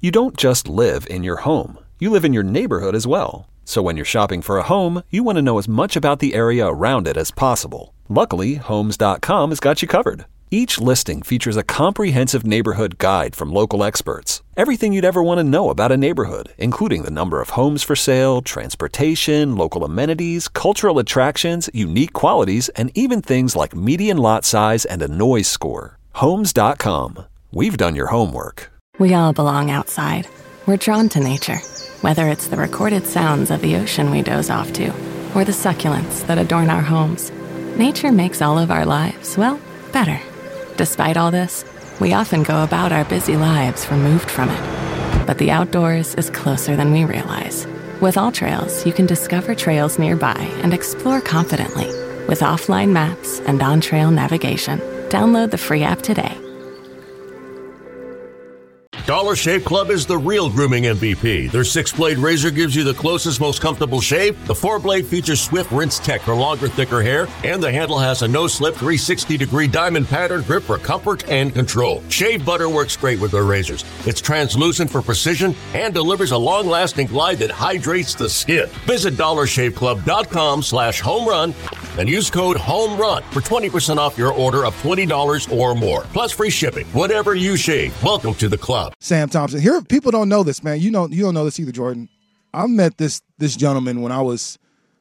You don't just live in your home. You live in your neighborhood as well. So when you're shopping for a home, you want to know as much about the area around it as possible. Luckily, Homes.com has got you covered. Each listing features a comprehensive neighborhood guide from local experts. Everything you'd ever want to know about a neighborhood, including the number of homes for sale, transportation, local amenities, cultural attractions, unique qualities, and even things like median lot size and a noise score. Homes.com. We've done your homework. We all belong outside. We're drawn to nature, whether it's the recorded sounds of the ocean we doze off to, or the succulents that adorn our homes. Nature makes all of our lives, well, better. Despite all this, we often go about our busy lives removed from it. But the outdoors is closer than we realize. With AllTrails, you can discover trails nearby and explore confidently. With offline maps and on-trail navigation, download the free app today. Dollar Shave Club is the real grooming MVP. Their 6-blade razor gives you the closest, most comfortable shave. The 4-blade features swift rinse tech for longer, thicker hair. And the handle has a no-slip 360-degree diamond pattern grip for comfort and control. Shave butter works great with their razors. It's translucent for precision and delivers a long-lasting glide that hydrates the skin. Visit DollarShaveClub.com/homerun and use code HOMERUN for 20% off your order of $20 or more. Plus free shipping. Whatever you shave, welcome to the club. Sam Thompson. Here, people don't know this, man. You don't know this either, Jordan. I met this gentleman when I was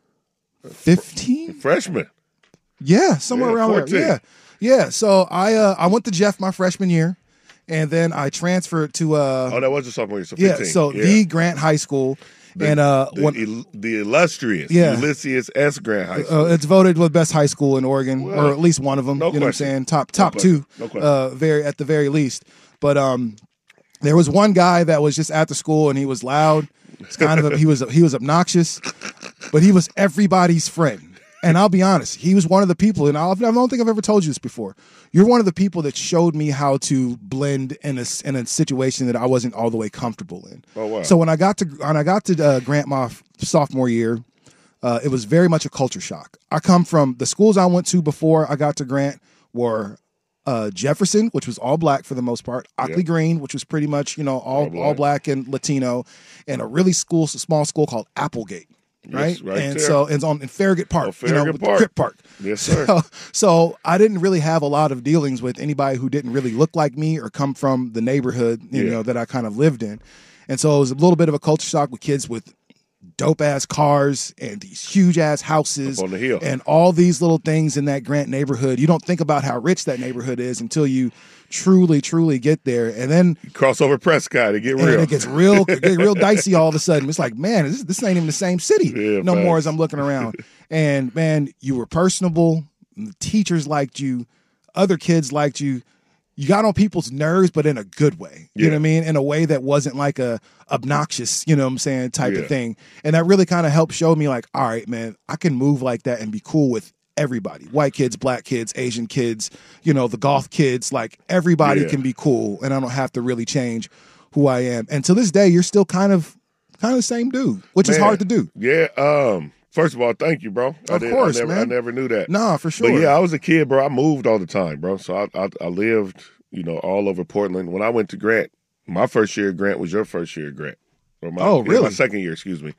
15. Freshman. Yeah, somewhere around 14. there. Yeah. So I went to Jeff my freshman year, and then I transferred to that was a sophomore year. So 15. The Grant High School. The illustrious Ulysses S. Grant High School. It's voted the best high school in Oregon, or at least one of them. No you know question. what I'm saying? Top two, no question. at the very least. But there was one guy that was just at the school, and he was loud. It's kind of he was obnoxious, but he was everybody's friend. And I'll be honest, he was one of the people, and I don't think I've ever told you this before. You're one of the people that showed me how to blend in a situation that I wasn't all the way comfortable in. Oh wow! So when I got to Grant my sophomore year, it was very much a culture shock. I come from the schools I went to before I got to Grant were Jefferson, which was all black for the most part, Ockley Green, which was pretty much all black and Latino, and a really small school called Applegate. Right? Yes, and there. so it's in Farragut Park, Farragut Park. Crip Park. Yes, sir. So I didn't really have a lot of dealings with anybody who didn't really look like me or come from the neighborhood, you know, that I kind of lived in. And so it was a little bit of a culture shock with kids with dope ass cars and these huge ass houses up on the hill and all these little things in that Grant neighborhood. You don't think about how rich that neighborhood is until you truly get there, and then you cross over Prescott, it gets real dicey all of a sudden. It's like, man, this ain't even the same city more as I'm looking around. And man, you were personable. The teachers liked you. Other kids liked you. You got on people's nerves, but in a good way. You know what I mean? In a way that wasn't like a obnoxious, you know what I'm saying, type of thing. And that really kind of helped show me like, all right, man, I can move like that and be cool with everybody. White kids, black kids, Asian kids, the goth kids, like everybody can be cool, and I don't have to really change who I am. And to this day, you're still kind of the same dude, which is hard to do. Yeah. First of all, thank you, bro. Of course, man. I never knew that. Nah, for sure. But yeah, I was a kid, bro. I moved all the time, bro. So I lived, all over Portland. When I went to Grant, my first year at Grant was your first year at Grant. Really? My second year, excuse me.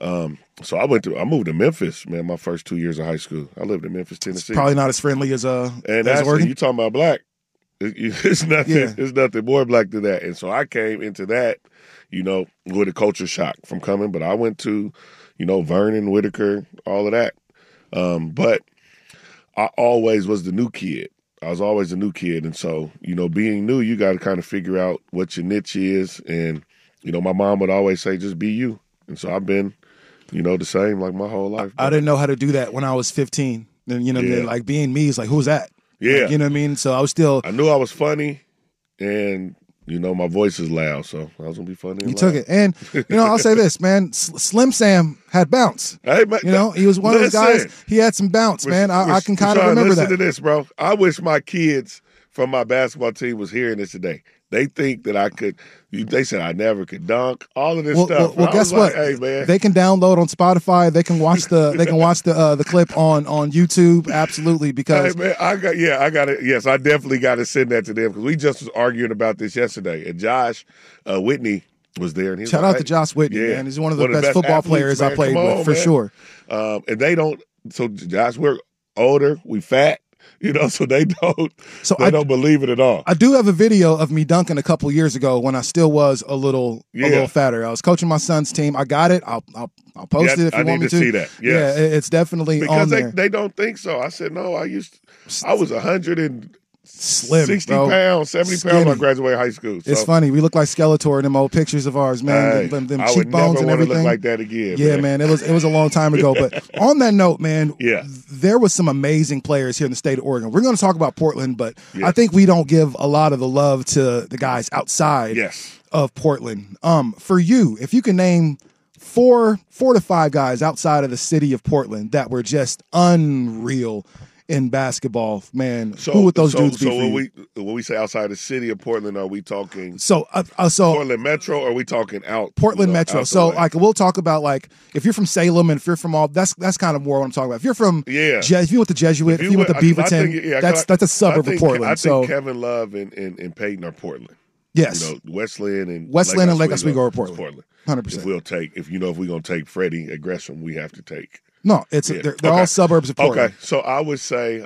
So I moved to Memphis, man, my first 2 years of high school. I lived in Memphis, Tennessee. It's probably not as friendly as Oregon. You talking about black. It's nothing more black than that. And so I came into that, with a culture shock from coming. But I went to, Vernon, Whitaker, all of that. But I always was the new kid. I was always a new kid. And so, being new, you got to kind of figure out what your niche is. And, my mom would always say, just be you. And so I've been, the same like my whole life. I didn't know how to do that when I was 15. And, like being me is like, who's that? Yeah. Like, you know what I mean? So I knew I was funny, and, my voice is loud, so I was going to be funny. You took it. And, I'll say this, man, Slim Sam had bounce. Hey, man, he was one of those guys, he had some bounce, man. I can kind of remember that. Listen to this, bro. I wish my kids from my basketball team was hearing this today. They think that I could. They said I never could dunk. All of this stuff. Well, guess what? Hey, man, they can download on Spotify. They can watch the clip on YouTube. Absolutely, because hey, man, I got it. Yes, I definitely got to send that to them because we just was arguing about this yesterday, and Josh Whitney was there. And he was shout out to Josh Whitney, man. He's one of the best football players I played with, for sure. And they don't. So Josh, we're older, we fat. So they don't believe it at all. I do have a video of me dunking a couple years ago when I still was a little fatter. I was coaching my son's team. I got it. I'll post it if you want me to. See that. Yes. Yeah, it's definitely because on there. They don't think so. I said no. I was 160 bro. pounds, 70 pounds when I graduated high school. So. It's funny. We look like Skeletor in them old pictures of ours, man. Them cheekbones and everything. I would never want to look like that again. Yeah, man. It was a long time ago. But on that note, man, there was some amazing players here in the state of Oregon. We're going to talk about Portland, but I think we don't give a lot of the love to the guys outside of Portland. For you, if you can name four to five guys outside of the city of Portland that were just unreal in basketball, man, who would those dudes be for you? When we say outside the city of Portland, are we talking Portland Metro, or are we talking out? Portland Metro. So, we'll talk about, if you're from Salem and if you're from all, that's kind of more what I'm talking about. If you're from, if you went to Jesuit, if you went to Beaverton, that's a suburb of Portland. I think Kevin Love and Peyton are Portland. Yes. Westland and Lake Oswego are Portland. 100%. If we're going to take Freddie at Gresham, we have to take. No, they're all suburbs of Portland. Okay, so I would say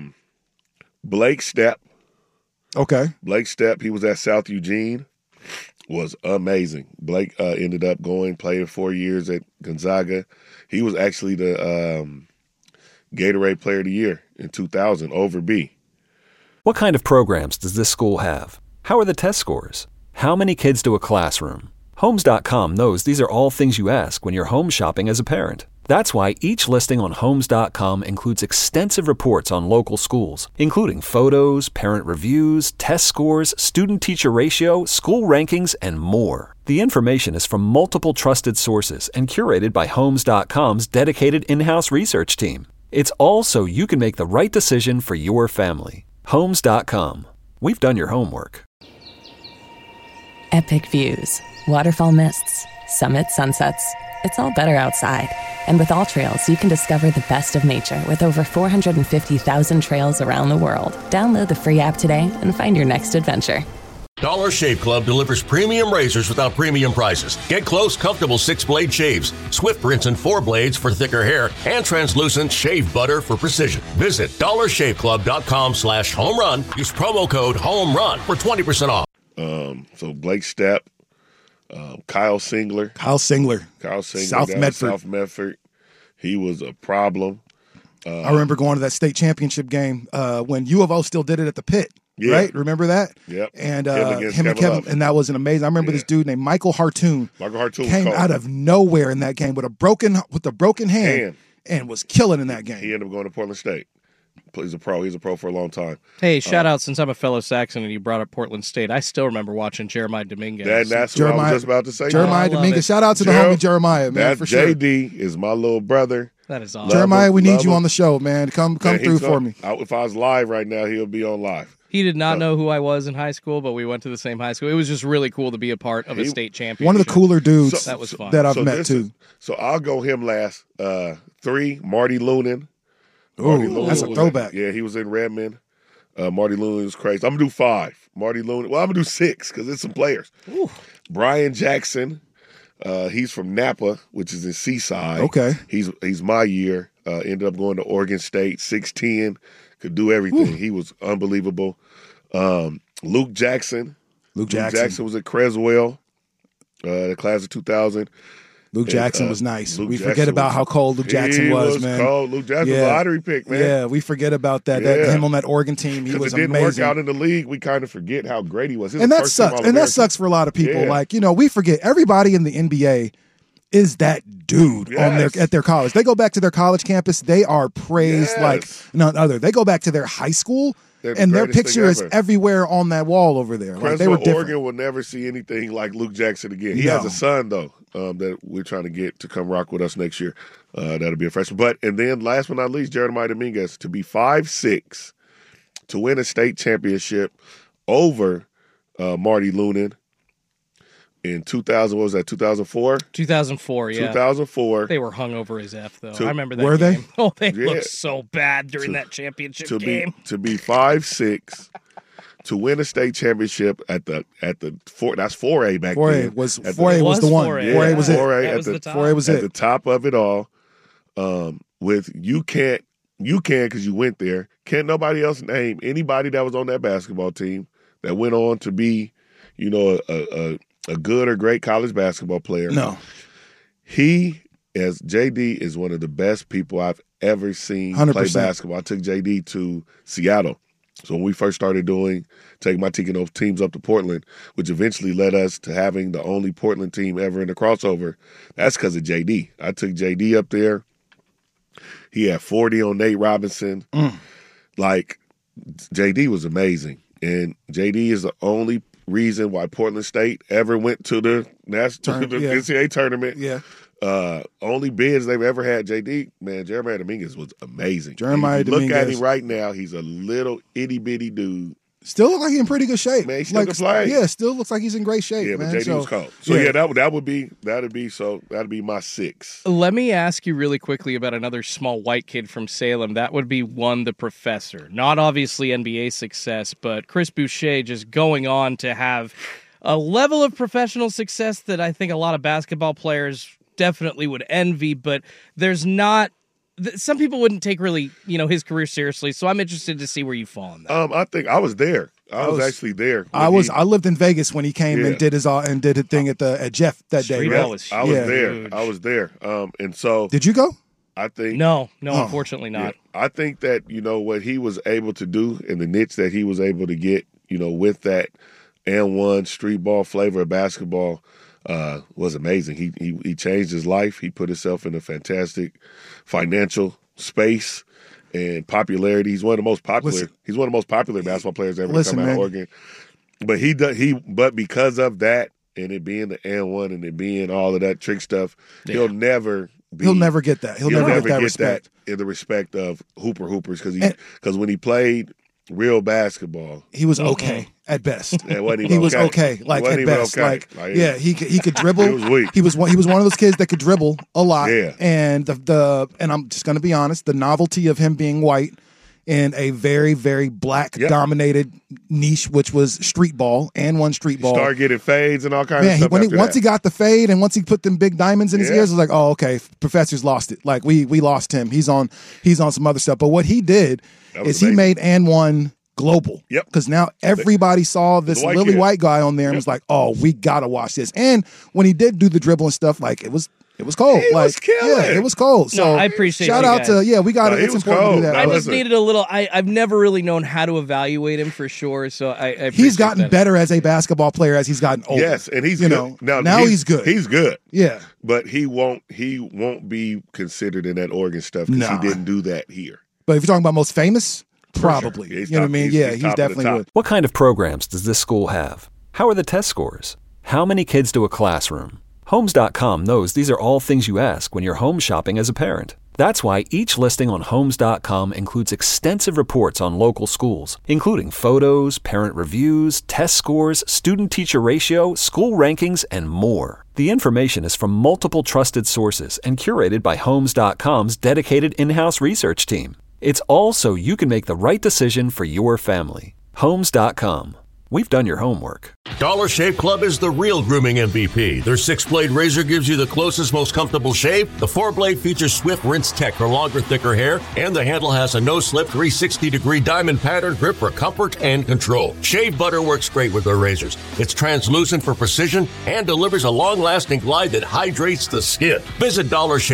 Blake Stepp. Okay. Blake Stepp, he was at South Eugene, was amazing. Blake ended up playing 4 years at Gonzaga. He was actually the Gatorade Player of the Year in 2000 over B. What kind of programs does this school have? How are the test scores? How many kids do a classroom? Homes.com knows these are all things you ask when you're home shopping as a parent. That's why each listing on Homes.com includes extensive reports on local schools, including photos, parent reviews, test scores, student-teacher ratio, school rankings, and more. The information is from multiple trusted sources and curated by Homes.com's dedicated in-house research team. It's all so you can make the right decision for your family. Homes.com. We've done your homework. Epic views, waterfall mists, summit sunsets. It's all better outside. And with AllTrails, you can discover the best of nature with over 450,000 trails around the world. Download the free app today and find your next adventure. Dollar Shave Club delivers premium razors without premium prices. Get close, comfortable 6-blade shaves, Swift Rinse and 4 blades for thicker hair, and translucent shave butter for precision. Visit dollarshaveclub.com/home run. Use promo code HOMERUN for 20% off. So Blake Stepp, Kyle Singler. South Medford. He was a problem. I remember going to that state championship game when U of O still did it at the pit. Yeah. Right? Remember that? Yep. And him and Kevin, and that was an amazing. I remember this dude named Michael Hartoon. Came out of nowhere in that game with a broken hand and was killing in that game. He ended up going to Portland State. He's a pro. He's a pro for a long time. Hey, shout out, since I'm a fellow Saxon and you brought up Portland State, I still remember watching Jeremiah Dominguez. That's what I was just about to say. Jeremiah Dominguez. Shout out to the homie Jeremiah, man, for sure. JD is my little brother. That is awesome. Jeremiah, we need you on the show, man. Come through for me. If I was live right now, he'll be on live. He did not know who I was in high school, but we went to the same high school. It was just really cool to be a part of a state championship. One of the cooler dudes that was fun. that I've met, too. So I'll go him last. 3, Marty Lunan. That's a throwback. He was in Redmond. Marty Lunan was crazy. I'm going to do 5. Marty Lunan. Well, I'm going to do 6 because there's some players. Ooh. Brian Jackson. He's from Napa, which is in Seaside. Okay. He's my year. Ended up going to Oregon State, 6'10", could do everything. He was unbelievable. Luke Jackson. Luke Jackson was at Creswell, the class of 2000. Luke Jackson was nice. We forget about how cold Luke Jackson was, man. Cold. Luke Jackson was a lottery pick, man. Yeah, we forget about that. Him on that Oregon team, he was amazing. It didn't work out in the league. We kind of forget how great he was. And that sucks. And that sucks for a lot of people. Yeah. We forget everybody in the NBA is that dude at their college. They go back to their college campus. They are praised like none other. They go back to their high school. And their picture is everywhere on that wall over there. They were different. Oregon will never see anything like Luke Jackson again. He has a son, though, that we're trying to get to come rock with us next year. That'll be a freshman. And then last but not least, Jeremiah Dominguez, to be 5'6", to win a state championship over Marty Lunan. In 2000, what was that, 2004? 2004, yeah. 2004. They were hungover as F, though. I remember that Were game. they? Oh, they looked so bad during that championship game. To be 5'6", to win a state championship at the that's 4A back 4A then. 4A was the one. 4A. 4A was it. 4A was at it. the top of it all. With you can because you went there. Can't nobody else name anybody that was on that basketball team that went on to be, a good or great college basketball player. No. He, as JD, is one of the best people I've ever seen 100%. play basketball. I took JD to Seattle. So when we first started taking my teams up to Portland, which eventually led us to having the only Portland team ever in the crossover, that's because of JD. I took JD up there. He had 40 on Nate Robinson. Like, JD was amazing. And JD is the only reason why Portland State ever went to the NCAA tournament. Yeah. Only bids they've ever had. JD, man, Jeremiah Dominguez was amazing. Jeremiah Dominguez. Look at him Dominguez. right now. He's a little itty bitty dude. Still look like he's in pretty good shape. Man, he still can play. Yeah, still looks like he's in great shape. Yeah, man. but JD was cold. So that'd be my 6. Let me ask you really quickly about another small white kid from Salem. That would be the professor. Not obviously NBA success, but Chris Boucher just going on to have a level of professional success that I think a lot of basketball players definitely would envy, but there's not. Some people wouldn't take really, his career seriously. So I'm interested to see where you fall on that. I think I was there. I was actually there. I lived in Vegas when he came and did his thing at Jeff that day. Street Right? ball was I was there. huge. I was there. And so Did you go? I think No, unfortunately not. Yeah, I think that what he was able to do and the niche that he was able to get, with that and one street ball flavor of basketball. Was amazing. He changed his life. He put himself in a fantastic financial space and popularity. He's one of the most popular. He's one of the most popular basketball players ever to come out of Oregon. But But because of that, and it being the and one, and it being all of that trick stuff, he'll never get that. He'll never get that respect. That in the respect of hoopers because when he played real basketball, he was okay at best. He was okay, like at best. Okay. He could dribble. He was weak. He was one of those kids that could dribble a lot. Yeah. And and I'm just going to be honest, the novelty of him being white in a very, very black dominated niche, which was street ball and one street ball. Start getting fades and all kinds of stuff. Once he got the fade and once he put them big diamonds in his ears, it was like, oh, okay, Professor's lost it. Like we lost him. He's on some other stuff. But what he did is he made and one global. Yep. Because now everybody saw this lily white guy on there and was like, oh, we gotta watch this. And when he did do the dribble and stuff, like it was cold. He was killing. Yeah, it was cold. So I appreciate shout you out guys. to we got it. It's important to do that. I just needed a little. I've never really known how to evaluate him for sure. So I he's gotten better as a basketball player as he's gotten older. Yes, and he's good. Now he's good. He's good. Yeah, but he won't be considered in that Oregon stuff because he didn't do that here. But if you're talking about most famous, probably. Sure. You know what I mean? He's definitely good. What kind of programs does this school have? How are the test scores? How many kids do a classroom? Homes.com knows these are all things you ask when you're home shopping as a parent. That's why each listing on Homes.com includes extensive reports on local schools, including photos, parent reviews, test scores, student-teacher ratio, school rankings, and more. The information is from multiple trusted sources and curated by Homes.com's dedicated in-house research team. It's all so you can make the right decision for your family. Homes.com. We've done your homework. Dollar Shave Club is the real grooming MVP. Their 6-blade razor gives you the closest, most comfortable shave. The 4-blade features swift rinse tech for longer, thicker hair. And the handle has a no-slip 360-degree diamond pattern grip for comfort and control. Shave butter works great with their razors. It's translucent for precision and delivers a long-lasting glide that hydrates the skin. Visit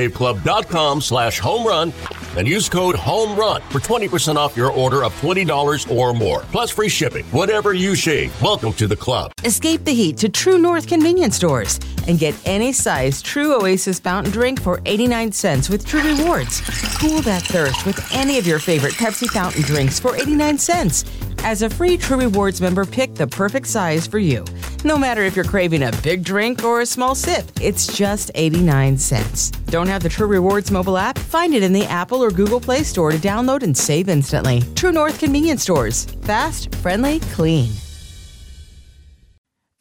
dollarshaveclub.com/homerun and use code HOMERUN for 20% off your order of $20 or more. Plus free shipping. Whatever you shave, welcome to the club. Escape the heat to True North convenience stores and get any size True Oasis fountain drink for 89 cents with True Rewards. Cool that thirst with any of your favorite Pepsi fountain drinks for 89 cents. As a free True Rewards member, pick the perfect size for you. No matter if you're craving a big drink or a small sip, it's just 89 cents. Don't have the True Rewards mobile app? Find it in the Apple or Google Play Store to download and save instantly. True North convenience stores. Fast, friendly, clean.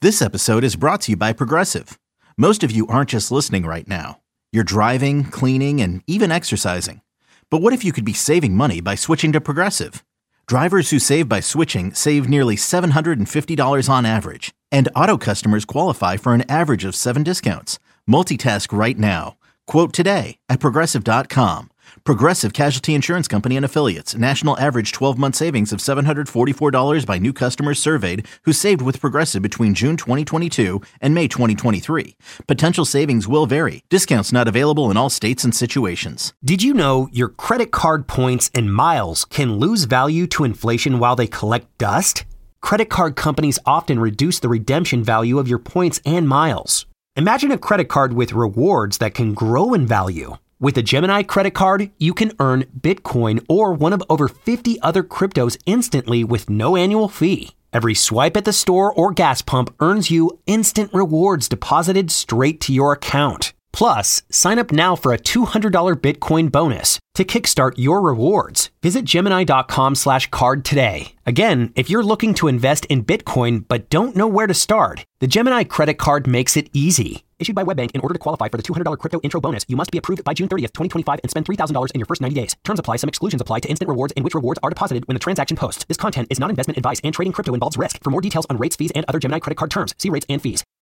This episode is brought to you by Progressive. Most of you aren't just listening right now. You're driving, cleaning, and even exercising. But what if you could be saving money by switching to Progressive? Drivers who save by switching save nearly $750 on average. And auto customers qualify for an average of 7 discounts. Multitask right now. Quote today at Progressive.com. Progressive Casualty Insurance Company and Affiliates. National average 12-month savings of $744 by new customers surveyed who saved with Progressive between June 2022 and May 2023. Potential savings will vary. Discounts not available in all states and situations. Did you know your credit card points and miles can lose value to inflation while they collect dust? Credit card companies often reduce the redemption value of your points and miles. Imagine a credit card with rewards that can grow in value. With a Gemini credit card, you can earn Bitcoin or one of over 50 other cryptos instantly with no annual fee. Every swipe at the store or gas pump earns you instant rewards deposited straight to your account. Plus, sign up now for a $200 Bitcoin bonus to kickstart your rewards. Visit Gemini.com/card today. Again, if you're looking to invest in Bitcoin but don't know where to start, the Gemini credit card makes it easy. Issued by WebBank, in order to qualify for the $200 crypto intro bonus, you must be approved by June 30th, 2025 and spend $3,000 in your first 90 days. Terms apply. Some exclusions apply to instant rewards in which rewards are deposited when the transaction posts. This content is not investment advice and trading crypto involves risk. For more details on rates, fees, and other Gemini credit card terms, see rates and fees.